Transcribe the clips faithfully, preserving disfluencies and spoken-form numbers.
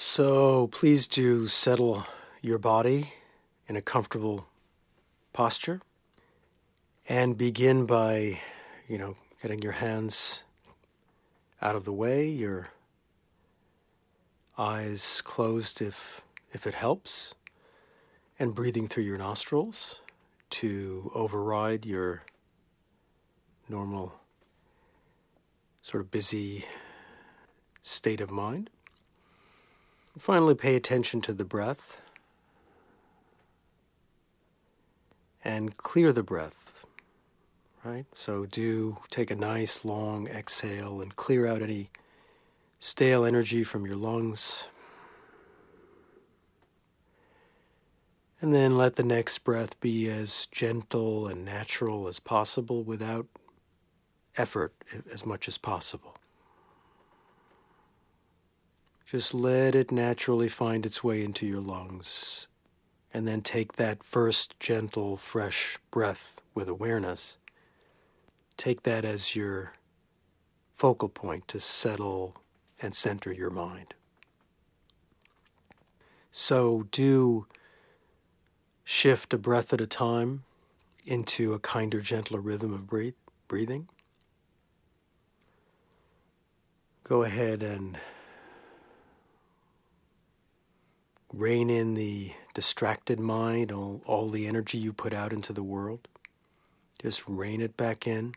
So please do settle your body in a comfortable posture and begin by, you know, getting your hands out of the way, your eyes closed if if it helps, and breathing through your nostrils to override your normal sort of busy state of mind. Finally, pay attention to the breath and clear the breath, right? So do take a nice long exhale and clear out any stale energy from your lungs. And then let the next breath be as gentle and natural as possible without effort as much as possible. Just let it naturally find its way into your lungs. And then take that first gentle, fresh breath with awareness. Take that as your focal point to settle and center your mind. So do shift a breath at a time into a kinder, gentler rhythm of breathe, breathing. Go ahead and rein in the distracted mind, all, all the energy you put out into the world. Just rein it back in.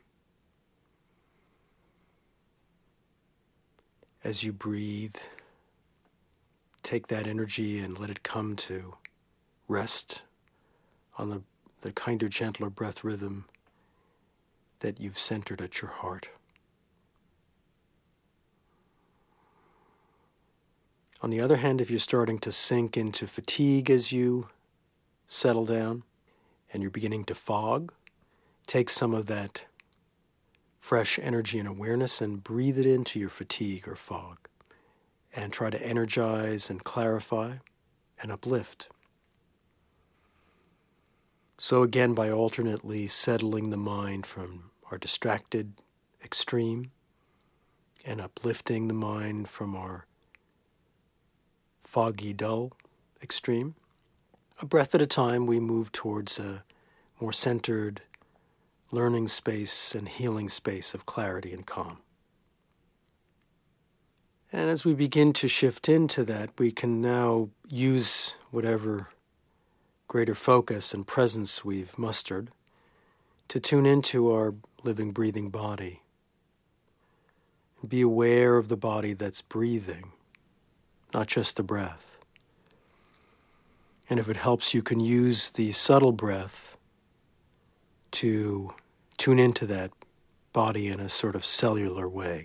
As you breathe, take that energy and let it come to rest on the, the kinder, gentler breath rhythm that you've centered at your heart. On the other hand, if you're starting to sink into fatigue as you settle down and you're beginning to fog, take some of that fresh energy and awareness and breathe it into your fatigue or fog and try to energize and clarify and uplift. So again, by alternately settling the mind from our distracted extreme and uplifting the mind from our foggy, dull extreme. A breath at a time, we move towards a more centered learning space and healing space of clarity and calm. And as we begin to shift into that, we can now use whatever greater focus and presence we've mustered to tune into our living, breathing body. Be aware of the body that's breathing, not just the breath. And if it helps, you can use the subtle breath to tune into that body in a sort of cellular way.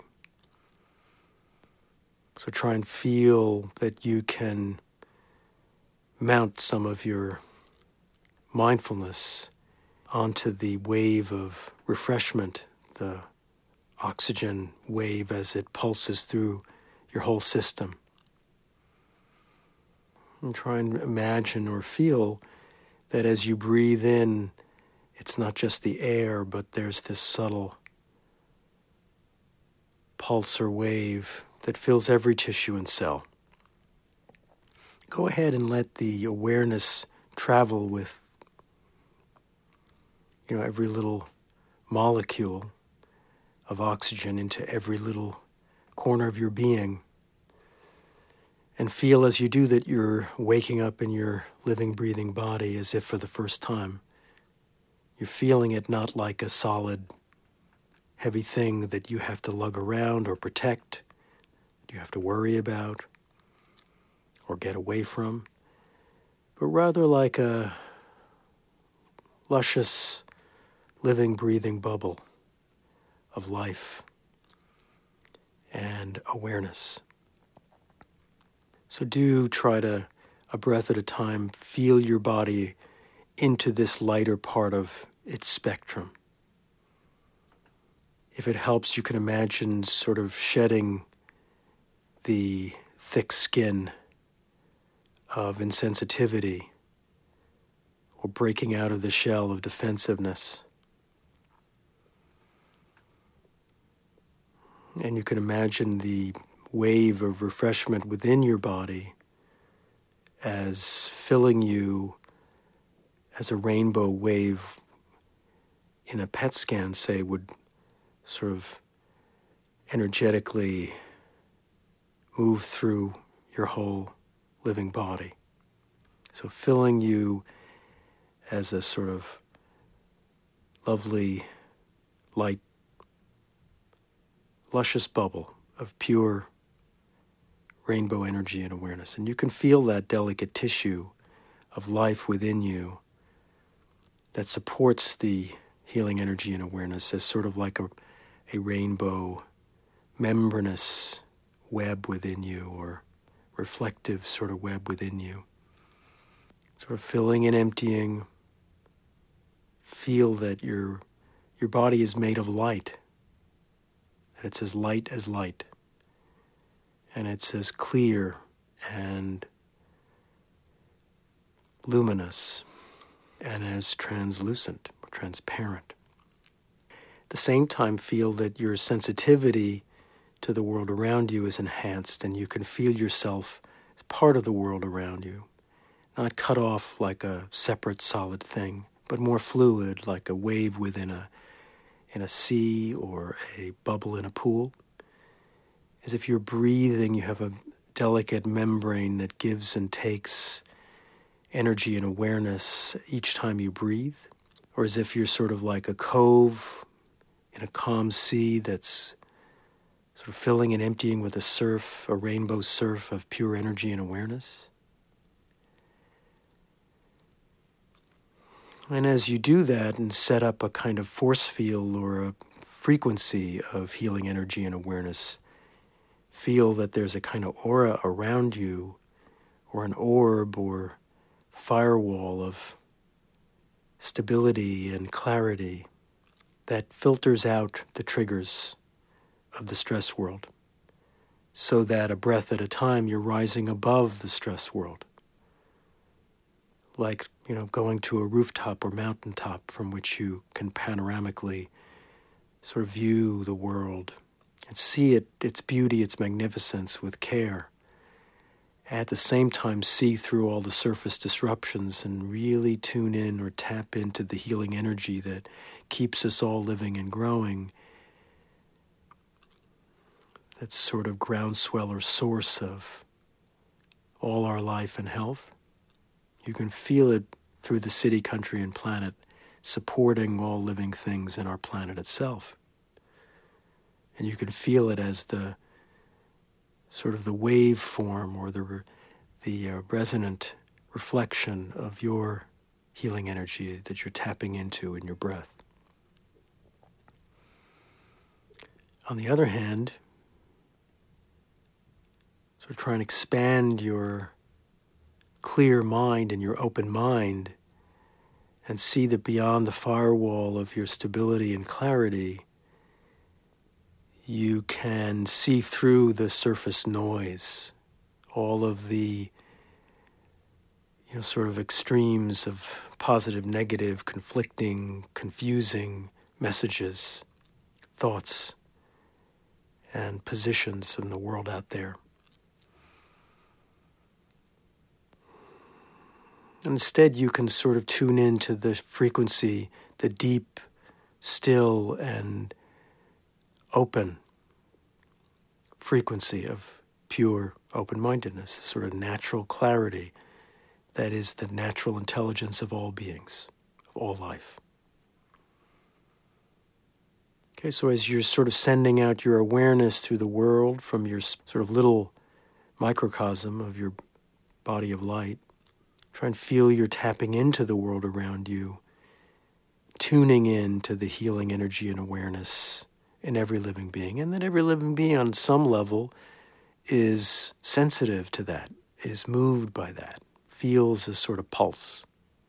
So try and feel that you can mount some of your mindfulness onto the wave of refreshment, the oxygen wave as it pulses through your whole system. And try and imagine or feel that as you breathe in, it's not just the air, but there's this subtle pulse or wave that fills every tissue and cell. Go ahead and let the awareness travel with, you know, every little molecule of oxygen into every little corner of your being. And feel as you do that you're waking up in your living, breathing body as if for the first time. You're feeling it not like a solid, heavy thing that you have to lug around or protect, you have to worry about or get away from, but rather like a luscious, living, breathing bubble of life and awareness. So do try to, a breath at a time, feel your body into this lighter part of its spectrum. If it helps, you can imagine sort of shedding the thick skin of insensitivity or breaking out of the shell of defensiveness. And you can imagine the wave of refreshment within your body as filling you as a rainbow wave in a P E T scan, say, would sort of energetically move through your whole living body. So filling you as a sort of lovely, light, luscious bubble of pure rainbow energy and awareness. And you can feel that delicate tissue of life within you that supports the healing energy and awareness as sort of like a, a rainbow membranous web within you, or reflective sort of web within you. Sort of filling and emptying. Feel that your your body is made of light, that it's as light as light, and it's as clear and luminous and as translucent or transparent. At the same time, feel that your sensitivity to the world around you is enhanced, and you can feel yourself as part of the world around you, not cut off like a separate solid thing, but more fluid, like a wave within a in a sea or a bubble in a pool. As if you're breathing, you have a delicate membrane that gives and takes energy and awareness each time you breathe, or as if you're sort of like a cove in a calm sea that's sort of filling and emptying with a surf, a rainbow surf of pure energy and awareness. And as you do that and set up a kind of force field or a frequency of healing energy and awareness, feel that there's a kind of aura around you, or an orb or firewall of stability and clarity that filters out the triggers of the stress world, so that a breath at a time you're rising above the stress world. Like, you know, going to a rooftop or mountaintop from which you can panoramically sort of view the world and see it, its beauty, its magnificence with care. At the same time, see through all the surface disruptions and really tune in or tap into the healing energy that keeps us all living and growing. That's sort of groundswell or source of all our life and health. You can feel it through the city, country, and planet, supporting all living things in our planet itself. And you can feel it as the sort of the wave form or the the uh, resonant reflection of your healing energy that you're tapping into in your breath. On the other hand, sort of try and expand your clear mind and your open mind and see that beyond the firewall of your stability and clarity, you can see through the surface noise, all of the, you know, sort of extremes of positive, negative, conflicting, confusing messages, thoughts, and positions in the world out there. Instead, you can sort of tune into the frequency, the deep, still, and open frequency of pure open-mindedness, the sort of natural clarity that is the natural intelligence of all beings, of all life. Okay, so as you're sort of sending out your awareness through the world from your sort of little microcosm of your body of light, try and feel you're tapping into the world around you, tuning in to the healing energy and awareness in every living being, and that every living being on some level is sensitive to that, is moved by that, feels a sort of pulse.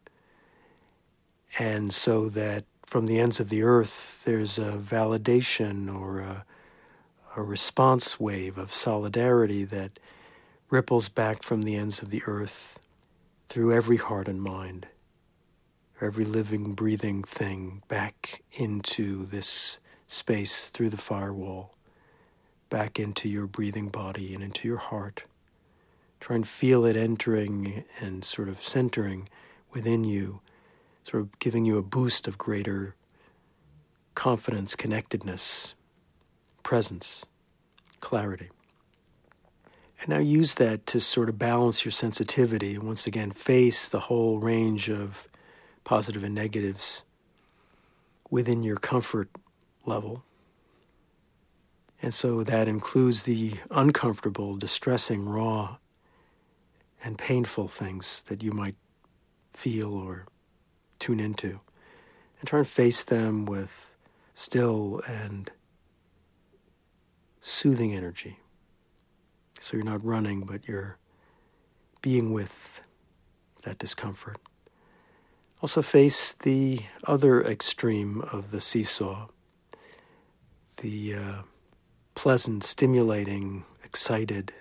And so that from the ends of the earth, there's a validation or a, a response wave of solidarity that ripples back from the ends of the earth through every heart and mind, every living, breathing thing back into this space through the firewall back into your breathing body and into your heart. Try and feel it entering and sort of centering within you, sort of giving you a boost of greater confidence, connectedness, presence, clarity. And now use that to sort of balance your sensitivity and once again face the whole range of positive and negatives within your comfort level. And so that includes the uncomfortable, distressing, raw, and painful things that you might feel or tune into. And try and face them with still and soothing energy. So you're not running, but you're being with that discomfort. Also face the other extreme of the seesaw, the uh, pleasant, stimulating, excited,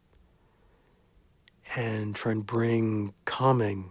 and try and bring calming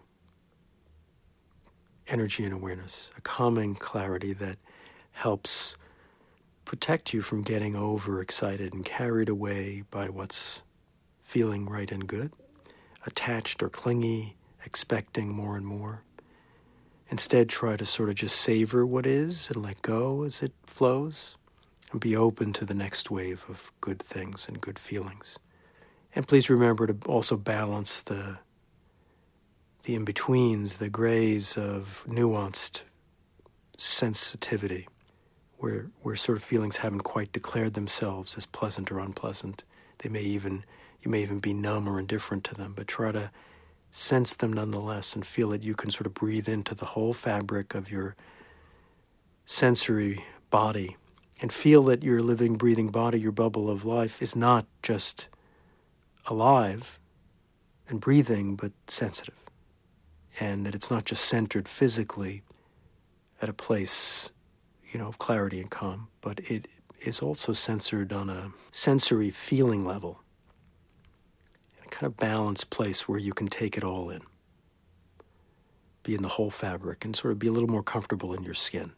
energy and awareness, a calming clarity that helps protect you from getting overexcited and carried away by what's feeling right and good, attached or clingy, expecting more and more. Instead, try to sort of just savor what is and let go as it flows and be open to the next wave of good things and good feelings. And please remember to also balance the the in-betweens, the grays of nuanced sensitivity, where where sort of feelings haven't quite declared themselves as pleasant or unpleasant. They may even, you may even be numb or indifferent to them, but try to sense them nonetheless and feel that you can sort of breathe into the whole fabric of your sensory body and feel that your living, breathing body, your bubble of life, is not just alive and breathing, but sensitive. And that it's not just centered physically at a place, you know, of clarity and calm, but it is also centered on a sensory feeling level, a kind of balanced place where you can take it all in, be in the whole fabric, and sort of be a little more comfortable in your skin.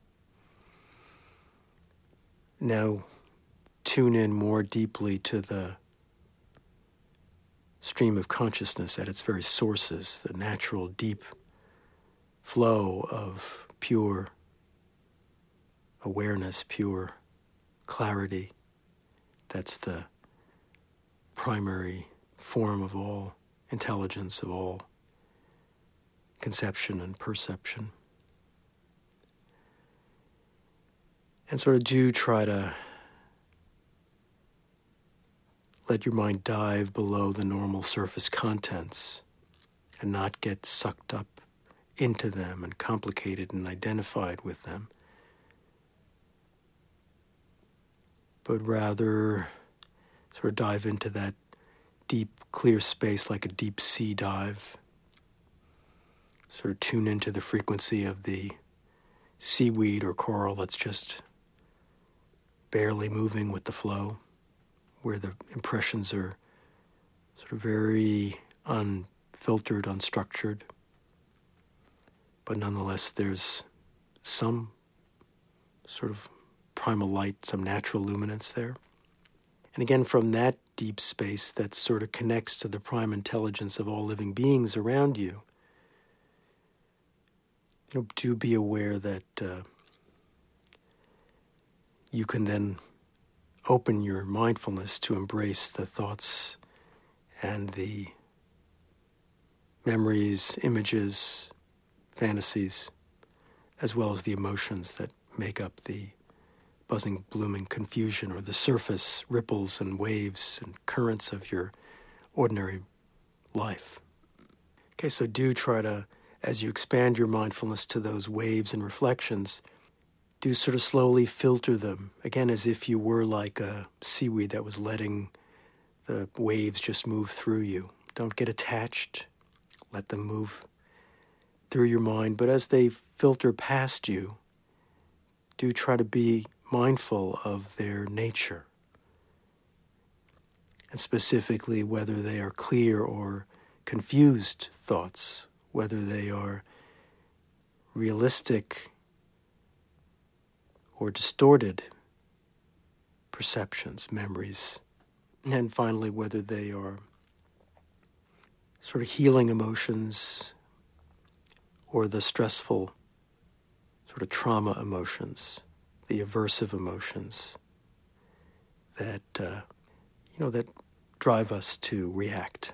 Now, tune in more deeply to the stream of consciousness at its very sources, the natural, deep flow of pure awareness, pure clarity. That's the primary form of all intelligence, of all conception and perception. And sort of do try to let your mind dive below the normal surface contents and not get sucked up into them and complicated and identified with them, but rather sort of dive into that deep, clear space like a deep sea dive. Sort of tune into the frequency of the seaweed or coral that's just barely moving with the flow, where the impressions are sort of very unfiltered, unstructured, but nonetheless there's some sort of primal light, some natural luminance there. And again, from that deep space that sort of connects to the prime intelligence of all living beings around you, you know, do be aware that uh, you can then open your mindfulness to embrace the thoughts and the memories, images, fantasies, as well as the emotions that make up the buzzing, blooming confusion or the surface ripples and waves and currents of your ordinary life. Okay, so do try to, as you expand your mindfulness to those waves and reflections, do sort of slowly filter them, again, as if you were like a seaweed that was letting the waves just move through you. Don't get attached. Let them move through your mind. But as they filter past you, do try to be mindful of their nature, and specifically whether they are clear or confused thoughts, whether they are realistic or distorted perceptions, memories, and finally whether they are sort of healing emotions or the stressful sort of trauma emotions, the aversive emotions that, uh, you know, that drive us to react.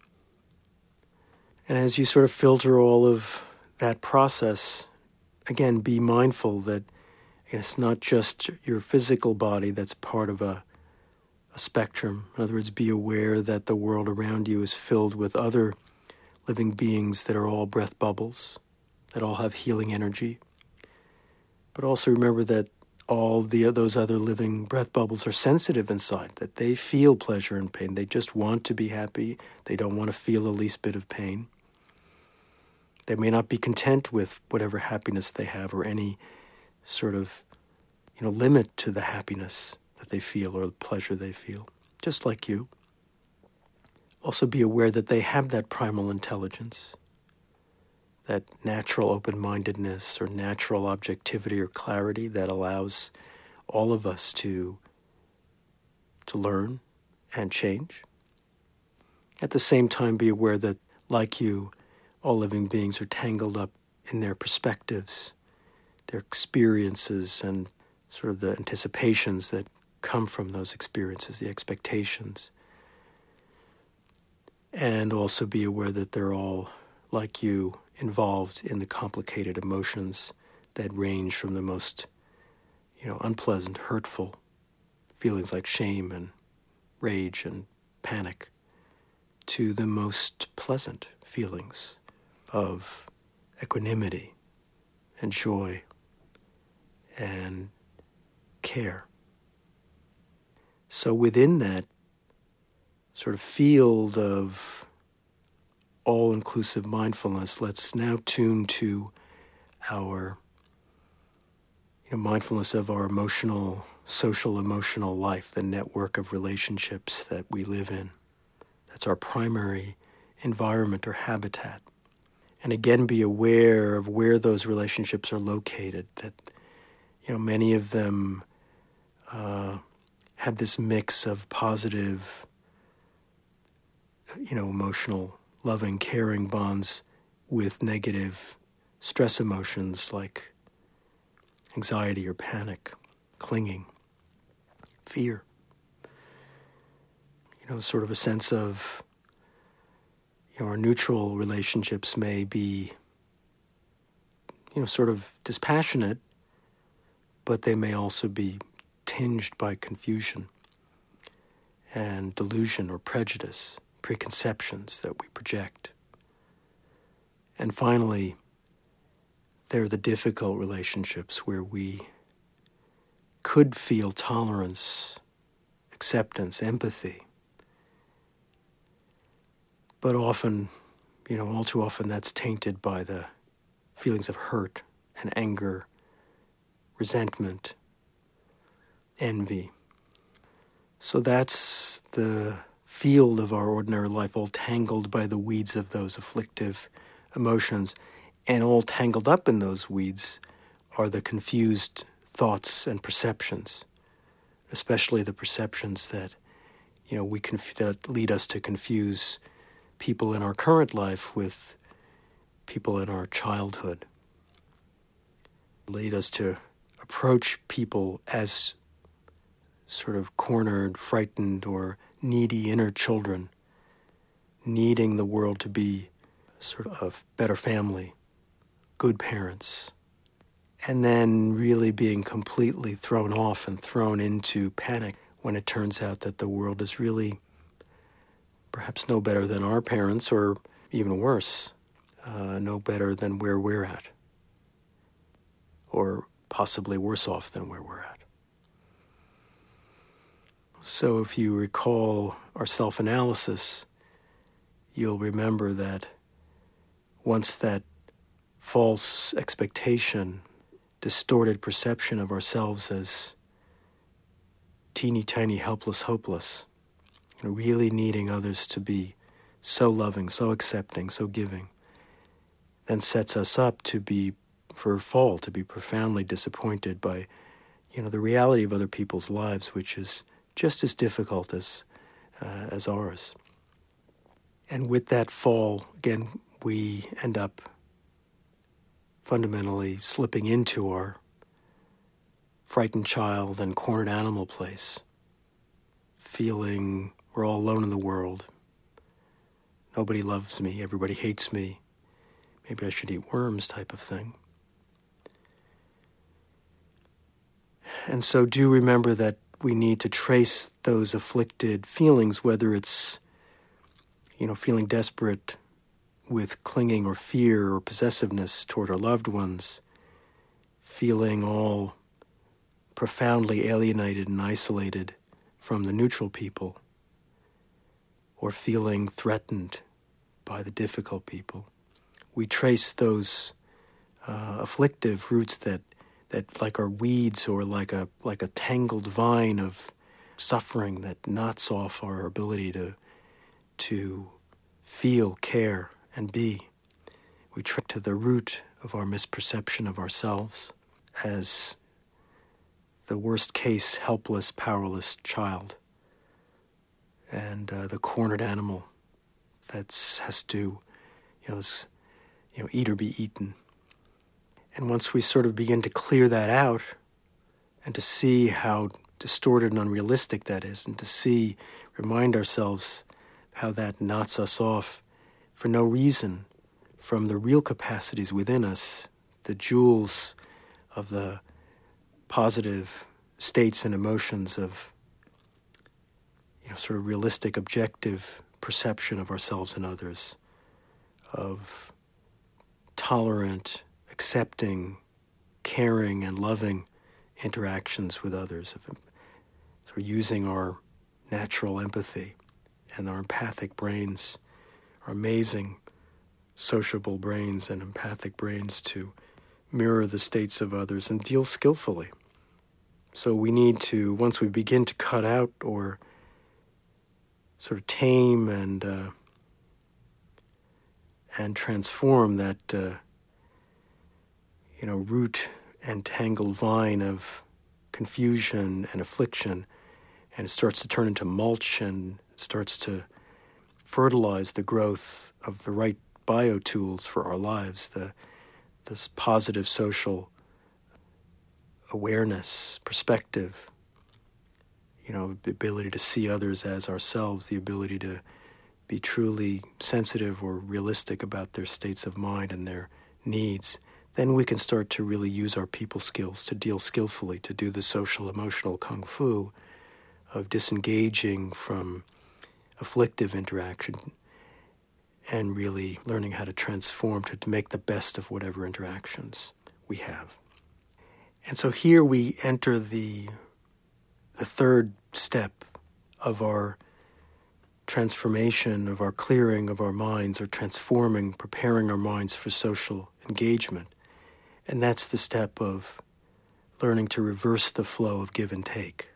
And as you sort of filter all of that process, again, be mindful that it's not just your physical body that's part of a, a spectrum. In other words, be aware that the world around you is filled with other living beings that are all breath bubbles, that all have healing energy. But also remember that all the those other living breath bubbles are sensitive inside, that they feel pleasure and pain. They just want to be happy. They don't want to feel the least bit of pain. They may not be content with whatever happiness they have or any sort of, you know, limit to the happiness that they feel or the pleasure they feel, just like you. Also be aware that they have that primal intelligence, that natural open-mindedness or natural objectivity or clarity that allows all of us to, to learn and change. At the same time, be aware that, like you, all living beings are tangled up in their perspectives, their experiences, and sort of the anticipations that come from those experiences, the expectations. And also be aware that they're all, like you, involved in the complicated emotions that range from the most, you know, unpleasant, hurtful feelings like shame and rage and panic to the most pleasant feelings of equanimity and joy and care. So within that sort of field of all-inclusive mindfulness, let's now tune to our, you know, mindfulness of our emotional, social emotional life, the network of relationships that we live in. That's our primary environment or habitat. And again, be aware of where those relationships are located, that, you know, many of them uh, have this mix of positive, you know, emotional, loving, caring bonds with negative stress emotions like anxiety or panic, clinging, fear. You know, sort of a sense of, you know, our neutral relationships may be, you know, sort of dispassionate, but they may also be tinged by confusion and delusion or prejudice, preconceptions that we project. And finally, there are the difficult relationships where we could feel tolerance, acceptance, empathy. But often, you know, all too often that's tainted by the feelings of hurt and anger, resentment, envy. So that's the field of our ordinary life, all tangled by the weeds of those afflictive emotions. And all tangled up in those weeds are the confused thoughts and perceptions, especially the perceptions that, you know, we conf- that lead us to confuse people in our current life with people in our childhood, lead us to approach people as sort of cornered, frightened, or needy inner children, needing the world to be sort of a better family, good parents, and then really being completely thrown off and thrown into panic when it turns out that the world is really perhaps no better than our parents, or even worse, uh, no better than where we're at, or possibly worse off than where we're at. So if you recall our self-analysis, you'll remember that once that false expectation, distorted perception of ourselves as teeny tiny, helpless, hopeless, you know, really needing others to be so loving, so accepting, so giving, then sets us up to be, for a fall, to be profoundly disappointed by, you know, the reality of other people's lives, which is just as difficult as uh, as ours. And with that fall, again, we end up fundamentally slipping into our frightened child and cornered animal place, feeling we're all alone in the world. Nobody loves me, everybody hates me, maybe I should eat worms type of thing. And so do remember that we need to trace those afflicted feelings, whether it's, you know, feeling desperate with clinging or fear or possessiveness toward our loved ones, feeling all profoundly alienated and isolated from the neutral people, or feeling threatened by the difficult people. We trace those uh, afflictive roots that that like are weeds or like a like a tangled vine of suffering that knots off our ability to to feel, care, and be. We trace to the root of our misperception of ourselves as the worst case, helpless, powerless child, and uh, the cornered animal that has to, you know, this, you know, eat or be eaten. And once we sort of begin to clear that out and to see how distorted and unrealistic that is, and to see, remind ourselves how that knots us off for no reason from the real capacities within us, the jewels of the positive states and emotions of, you know, sort of realistic, objective perception of ourselves and others, of tolerant, accepting, caring, and loving interactions with others, of sort of using our natural empathy and our empathic brains, our amazing sociable brains and empathic brains to mirror the states of others and deal skillfully. So we need to, once we begin to cut out or sort of tame and uh, and transform that uh, you know, root and tangled vine of confusion and affliction, and it starts to turn into mulch and starts to fertilize the growth of the right biotools for our lives, the this positive social awareness, perspective, you know, the ability to see others as ourselves, the ability to be truly sensitive or realistic about their states of mind and their needs. Then we can start to really use our people skills to deal skillfully, to do the social emotional kung fu of disengaging from afflictive interaction and really learning how to transform to, to make the best of whatever interactions we have. And so here we enter the the third step of our transformation, of our clearing of our minds, or transforming, preparing our minds for social engagement. And that's the step of learning to reverse the flow of give and take.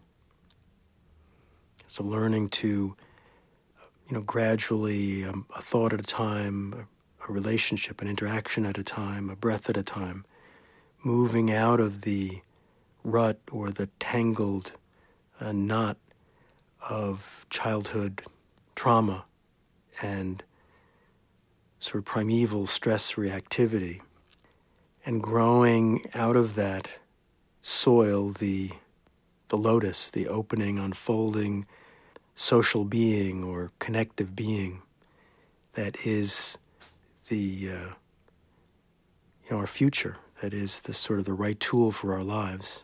So learning to, you know, gradually, um, a thought at a time, a, a relationship, an interaction at a time, a breath at a time, moving out of the rut or the tangled uh, knot of childhood trauma and sort of primeval stress reactivity, and growing out of that soil the the lotus, the opening, unfolding social being or connective being that is the uh, you know, our future, that is the sort of the right tool for our lives.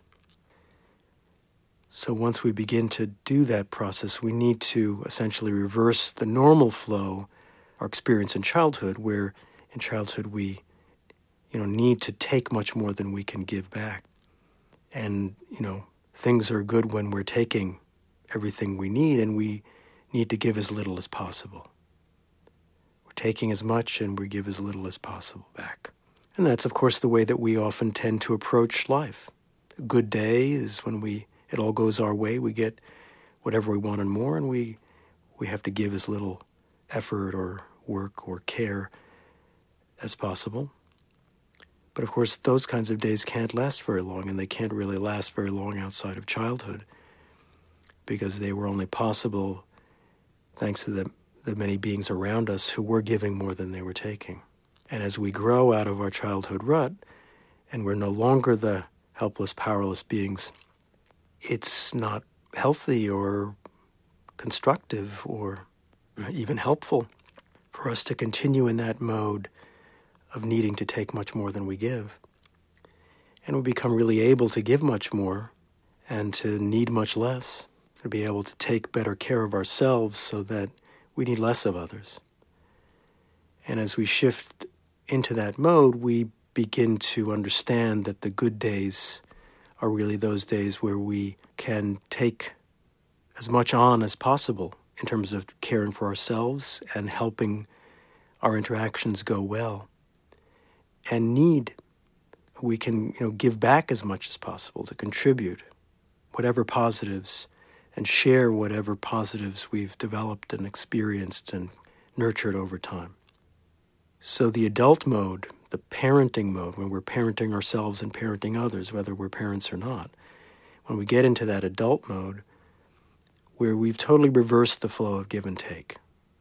So once we begin to do that process, we need to essentially reverse the normal flow, our experience in childhood, where in childhood we, you know, need to take much more than we can give back. And, you know, things are good when we're taking everything we need, and we need to give as little as possible. We're taking as much and we give as little as possible back. And that's, of course, the way that we often tend to approach life. A good day is when we it all goes our way. We get whatever we want and more, and we we have to give as little effort or work or care as possible. But of course, those kinds of days can't last very long, and they can't really last very long outside of childhood, because they were only possible thanks to the, the many beings around us who were giving more than they were taking. And as we grow out of our childhood rut, and we're no longer the helpless, powerless beings, it's not healthy or constructive or even helpful for us to continue in that mode of needing to take much more than we give. And we become really able to give much more and to need much less, to be able to take better care of ourselves so that we need less of others. And as we shift into that mode, we begin to understand that the good days are really those days where we can take as much on as possible in terms of caring for ourselves and helping our interactions go well. And need, we can, you know, give back as much as possible to contribute whatever positives and share whatever positives we've developed and experienced and nurtured over time. So the adult mode, the parenting mode, when we're parenting ourselves and parenting others, whether we're parents or not, when we get into that adult mode where we've totally reversed the flow of give and take,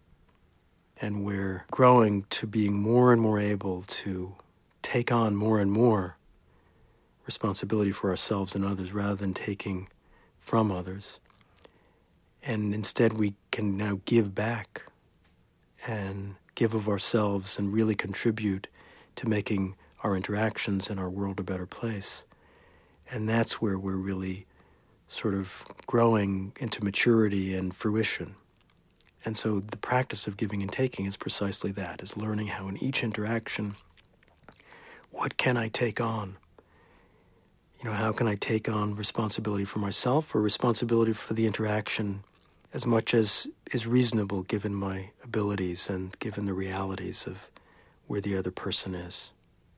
and we're growing to being more and more able to take on more and more responsibility for ourselves and others rather than taking from others. And instead we can now give back and give of ourselves and really contribute to making our interactions and our world a better place. And that's where we're really sort of growing into maturity and fruition. And so the practice of giving and taking is precisely that, is learning how in each interaction, what can I take on? You know, how can I take on responsibility for myself or responsibility for the interaction as much as is reasonable given my abilities and given the realities of where the other person is.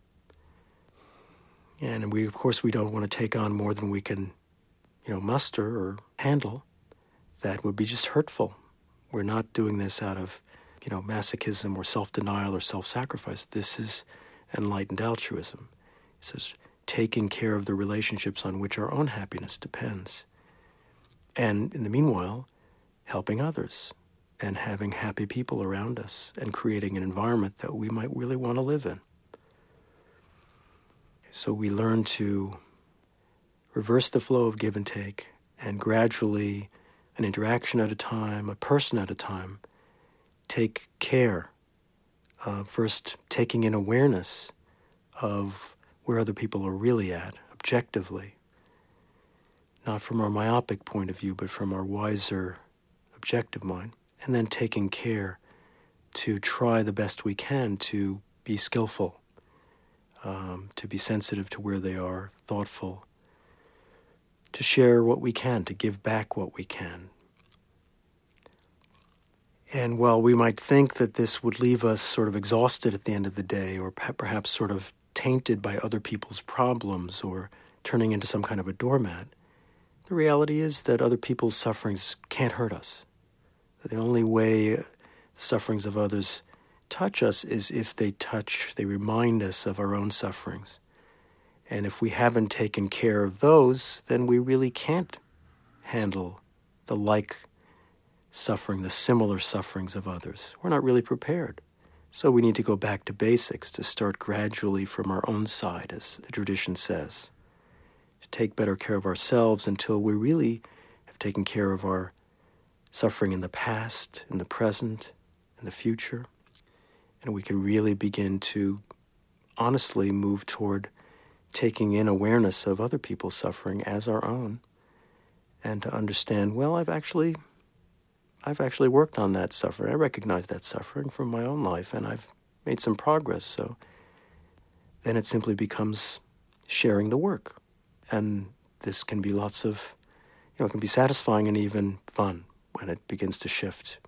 And we, of course, we don't want to take on more than we can, you know, muster or handle. That would be just hurtful. We're not doing this out of, you know, masochism or self-denial or self-sacrifice. This is enlightened altruism. This is taking care of the relationships on which our own happiness depends. And in the meanwhile, helping others and having happy people around us and creating an environment that we might really want to live in. So we learn to reverse the flow of give and take, and gradually, an interaction at a time, a person at a time, take care. Uh, first, taking in awareness of where other people are really at, objectively. Not from our myopic point of view, but from our wiser, objective mind. And then taking care to try the best we can to be skillful, um, to be sensitive to where they are, thoughtful, to share what we can, to give back what we can. And while we might think that this would leave us sort of exhausted at the end of the day, or perhaps sort of tainted by other people's problems, or turning into some kind of a doormat, the reality is that other people's sufferings can't hurt us. The only way the sufferings of others touch us is if they touch, they remind us of our own sufferings. And if we haven't taken care of those, then we really can't handle the like suffering, the similar sufferings of others. We're not really prepared. So we need to go back to basics, to start gradually from our own side, as the tradition says, to take better care of ourselves until we really have taken care of our suffering in the past, in the present, in the future. And we can really begin to honestly move toward taking in awareness of other people's suffering as our own, and to understand, well, I've actually, I've actually worked on that suffering. I recognize that suffering from my own life, and I've made some progress. So then it simply becomes sharing the work. And this can be lots of, you know, it can be satisfying and even fun when it begins to shift.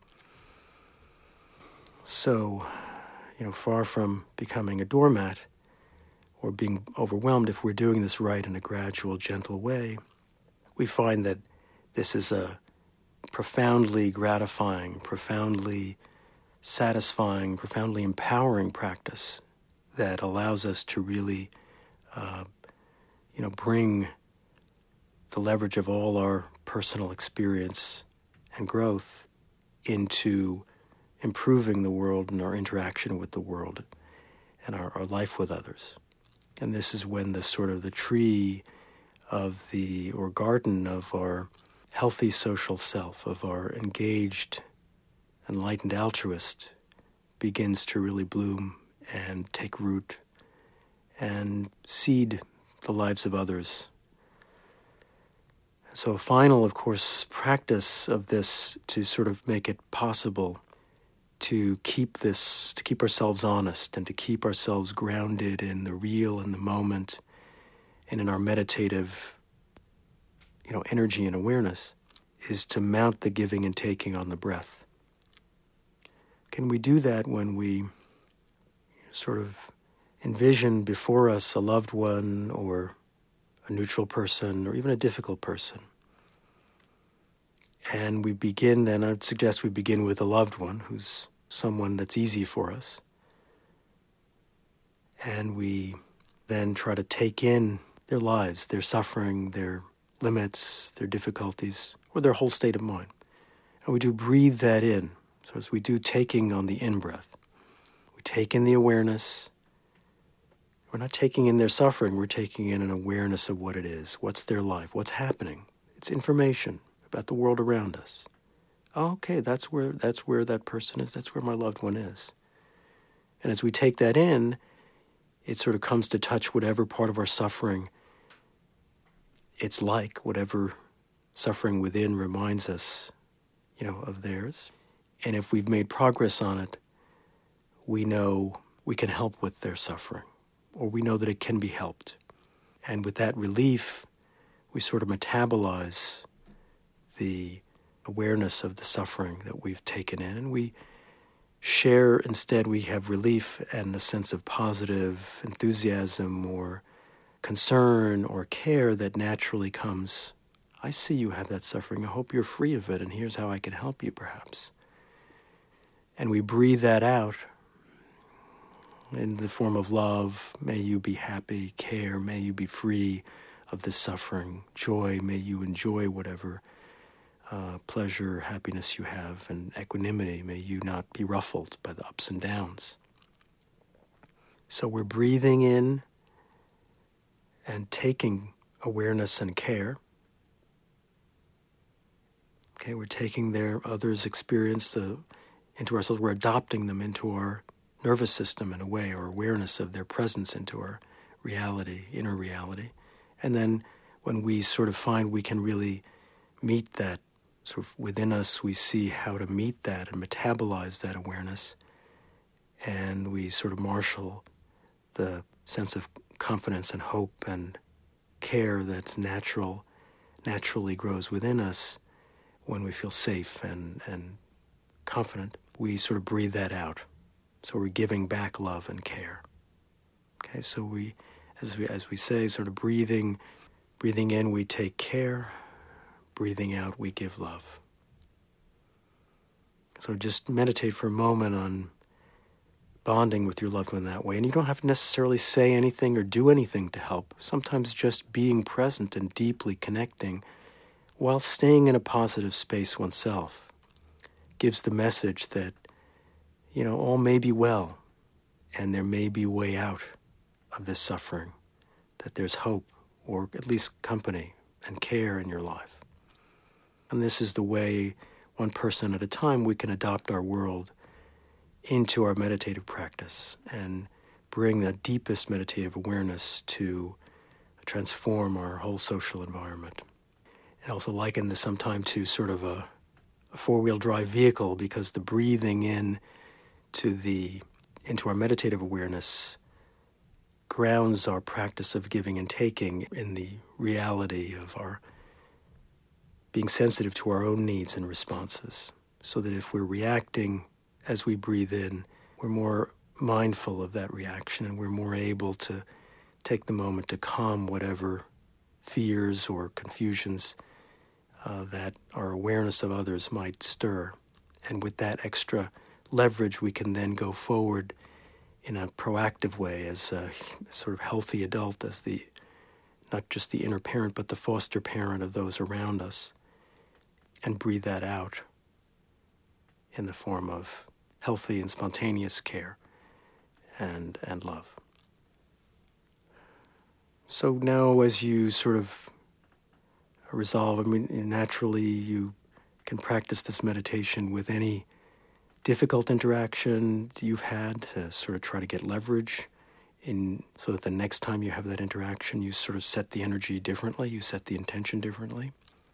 So, you know, far from becoming a doormat or being overwhelmed, if we're doing this right in a gradual, gentle way, we find that this is a profoundly gratifying, profoundly satisfying, profoundly empowering practice that allows us to really uh, you know, bring the leverage of all our personal experience and growth into improving the world and our interaction with the world and our, our life with others. And this is when the sort of the tree of the, or garden of our healthy social self, of our engaged, enlightened altruist, begins to really bloom and take root and seed the lives of others. So a final, of course, practice of this to sort of make it possible to keep this, to keep ourselves honest and to keep ourselves grounded in the real and the moment and in our meditative, you know, energy and awareness, is to mount the giving and taking on the breath. Can we do that when we sort of envision before us a loved one or a neutral person or even a difficult person? And we begin then, I would suggest we begin with a loved one who's someone that's easy for us. And we then try to take in their lives, their suffering, their limits, their difficulties, or their whole state of mind. And we do breathe that in. So as we do taking on the in-breath, we take in the awareness. We're not taking in their suffering, we're taking in an awareness of what it is, what's their life, what's happening. It's information about the world around us. Oh, okay, that's where that's where that person is, that's where my loved one is. And as we take that in, it sort of comes to touch whatever part of our suffering it's like, whatever suffering within reminds us, you know, of theirs. And if we've made progress on it, we know we can help with their suffering, or we know that it can be helped. And with that relief, we sort of metabolize the awareness of the suffering that we've taken in, and we share, instead we have relief and a sense of positive enthusiasm or concern or care that naturally comes. I see you have that suffering. I hope you're free of it, and here's how I can help you, perhaps. And we breathe that out in the form of love. May you be happy, care, may you be free of this suffering. Joy, may you enjoy whatever uh, pleasure, happiness you have, and equanimity, may you not be ruffled by the ups and downs. So we're breathing in and taking awareness and care. Okay, we're taking their others' experience the, into ourselves. We're adopting them into our nervous system in a way, or awareness of their presence into our reality, inner reality. And then when we sort of find we can really meet that, sort of within us, we see how to meet that and metabolize that awareness. And we sort of marshal the sense of confidence and hope and care that's natural, naturally grows within us when we feel safe and, and confident. We sort of breathe that out. So we're giving back love and care. Okay, so we, as we as we say, sort of breathing, breathing in, we take care. Breathing out, we give love. So just meditate for a moment on bonding with your loved one that way. And you don't have to necessarily say anything or do anything to help. Sometimes just being present and deeply connecting while staying in a positive space oneself gives the message that, you know, all may be well, and there may be a way out of this suffering, that there's hope, or at least company and care in your life. And this is the way, one person at a time, we can adopt our world into our meditative practice and bring the deepest meditative awareness to transform our whole social environment. And also liken this sometime to sort of a, a four-wheel drive vehicle, because the breathing in to the into our meditative awareness grounds our practice of giving and taking in the reality of our being sensitive to our own needs and responses, so that if we're reacting as we breathe in, we're more mindful of that reaction, and we're more able to take the moment to calm whatever fears or confusions uh, that our awareness of others might stir. And with that extra leverage, we can then go forward in a proactive way as a sort of healthy adult, as the not just the inner parent, but the foster parent of those around us, and breathe that out in the form of healthy and spontaneous care and and love. So now as you sort of resolve, I mean, naturally you can practice this meditation with any difficult interaction you've had to sort of try to get leverage in, so that the next time you have that interaction, you sort of set the energy differently, you set the intention differently.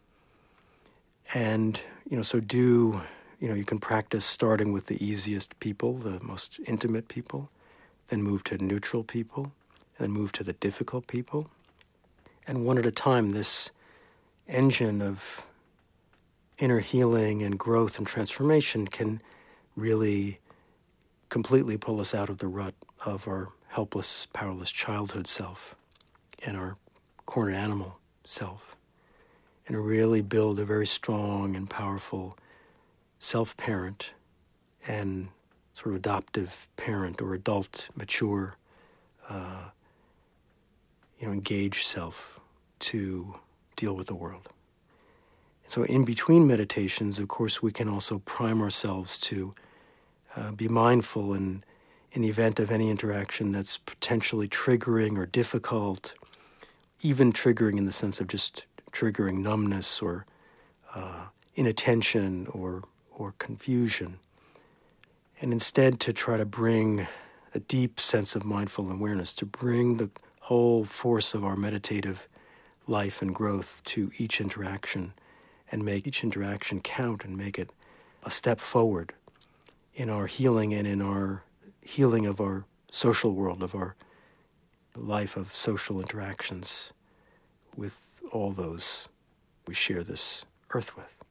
And, you know, so do, you know, you can practice starting with the easiest people, the most intimate people, then move to neutral people, and then move to the difficult people. And one at a time, this engine of inner healing and growth and transformation can really completely pull us out of the rut of our helpless, powerless childhood self and our cornered animal self, and really build a very strong and powerful self-parent and sort of adoptive parent or adult, mature, uh, you know, engaged self to deal with the world. So in between meditations, of course, we can also prime ourselves to uh, be mindful in, in the event of any interaction that's potentially triggering or difficult, even triggering in the sense of just triggering numbness or uh, inattention or or confusion. And instead to try to bring a deep sense of mindful awareness, to bring the whole force of our meditative life and growth to each interaction, and make each interaction count and make it a step forward in our healing and in our healing of our social world, of our life of social interactions with all those we share this earth with.